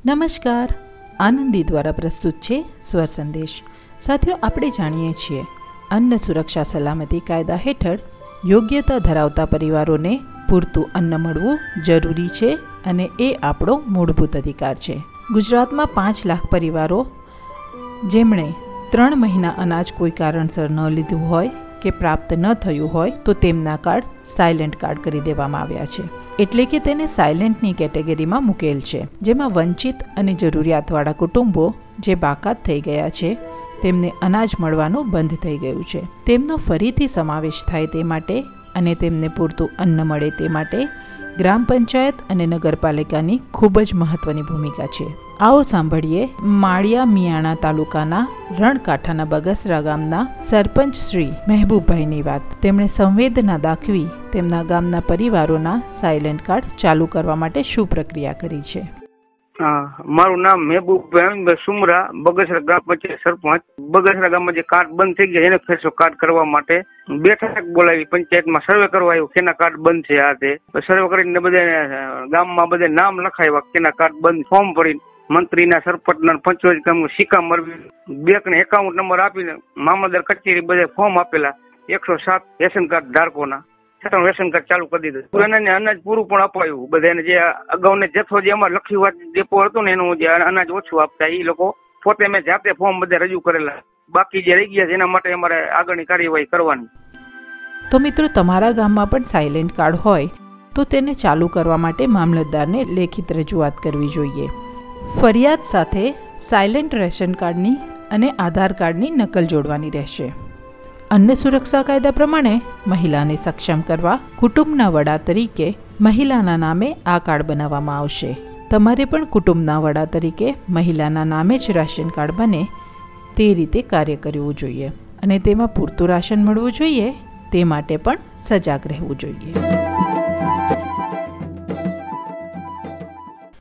નમસ્કાર, આનંદી દ્વારા પ્રસ્તુત છે સ્વર સંદેશ. સાથીઓ, આપણે જાણીએ છીએ અન્ન સુરક્ષા સલામતી કાયદા હેઠળ યોગ્યતા ધરાવતા પરિવારોને પૂરતું અન્ન મળવું જરૂરી છે અને એ આપણો મૂળભૂત અધિકાર છે. ગુજરાતમાં 5 લાખ પરિવારો જેમણે 3 મહિના અનાજ કોઈ કારણસર ન લીધું હોય કે પ્રાપ્ત ન થયું હોય તો તેમના કાર્ડ સાયલેન્ટ કાર્ડ કરી દેવામાં આવ્યા છે. એટલે કે તેને સાયલેન્ટની કેટેગરીમાં મૂકેલ છે, જેમાં વંચિત અને જરૂરિયાતવાળા કુટુંબો જે બાકાત થઈ ગયા છે તેમને અનાજ મળવાનું બંધ થઈ ગયું છે. તેમનો ફરીથી સમાવેશ થાય તે માટે અને તેમને પૂરતું અન્ન મળે તે માટે ગ્રામ પંચાયત અને નગરપાલિકાની ખૂબ જ મહત્વની ભૂમિકા છે. આવો સાંભળીએ માળિયા મિયાણા તાલુકાના રણકાંઠાના બગસરા ગામના સરપંચ શ્રી મહેબૂબભાઈની વાત. તેમણે સંવેદના દાખવી તેમના ગામના પરિવારોના સાયલેન્ટ કાર્ડ ચાલુ કરવા માટે શું પ્રક્રિયા કરી છે. મારું નામ મહેબૂબભાઈ સુમરા, બગસરા ગ્રામ પંચાયત સરપંચ. બગસરા ગામમાં જે કાર્ડ બંધ થઈ ગયા એને ફેરસો કાર્ડ કરવા માટે બેઠક બોલાવી પંચાયતમાં સર્વે કરવા આવ્યું કેના કાર્ડ બંધ છે. આ તે સર્વે કરીને બધા ગામમાં બધા નામ લખાવ્યા કેના કાર્ડ બંધ. ફોર્મ ભરી મંત્રીના, સરપંચના, પંચાયત સિક્કા મરવી, બેંકને એકાઉન્ટ નંબર આપીને મામલતદાર કચેરી બધા ફોર્મ આપેલા 107 રેશન કાર્ડ ધારકોના. રેશન કાર્ડ ચાલુ કરી દીધું. એને અનાજ પૂરું પણ અપાયું. બધાને જે અગાઉને જથ્થો જે અમારે લખી વાત ડેપો હતો ને એનું જે અનાજ ઓછું આપતા એ લોકો પોતે મેં જાતે ફોર્મ બધા રજૂ કરેલા. બાકી જે રહી ગયા છે એના માટે અમારે આગળની કાર્યવાહી કરવાની. તો મિત્રો, તમારા ગામમાં પણ સાયલેન્ટ કાર્ડ હોય તો તેને ચાલુ કરવા માટે મામલતદારને લેખિત રજૂઆત કરવી જોઈએ. ફરિયાદ સાથે સાયલેન્ટ રેશન કાર્ડની અને આધાર કાર્ડની નકલ જોડવાની રહેશે. અન્ન સુરક્ષા કાયદા પ્રમાણે મહિલાને સક્ષમ કરવા કુટુંબના વડા તરીકે મહિલાના નામે આ કાર્ડ બનાવવામાં આવશે. તમારે પણ કુટુંબના વડા તરીકે મહિલાના નામે જ રાશન કાર્ડ બને તે રીતે કાર્ય કરવું જોઈએ અને તેમાં પૂરતું રાશન મળવું જોઈએ તે માટે પણ સજાગ રહેવું જોઈએ.